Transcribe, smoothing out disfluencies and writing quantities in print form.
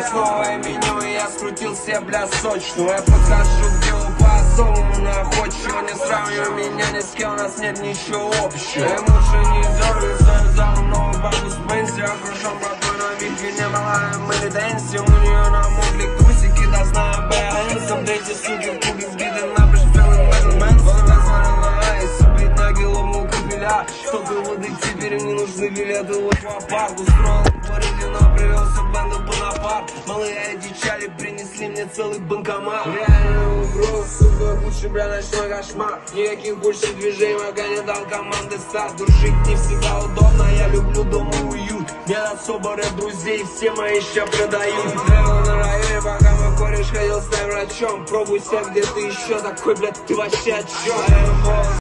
сейчас новое меню, и я скрутил себе, бля, сочную. Я подхожу к делу по-особому находчиво. Не сравнивай меня ни с кем, у нас нет ничего общего. Я лучше не дергай свою залу, новую бабу с пенсии. Окружен братвой на вихре, не малая Мэри Дэнси. У нее намокли трусики, должна БНС. Апдейте, суки, в кубе сбиты на пиш, белый Мэн. Субить ноги, ломал капеля. Столько воды, теперь мне нужны билеты в аквапарк. Устроил Бородино, привелся бенду Бонапарт. Малые одичали, принесли мне целый банкомат. Реальную игру, сука, лучше, бля, ночной кошмар. Никаких больше движений, пока не дал команды старт. Дружить не всегда удобно, я люблю дома уют. Нет особо рэп друзей, все мои ща продают. Тревел на районе, пока мой кореш ходил с врачом. Пробуй себя где-то еще, такой, блядь, ты вообще о чем?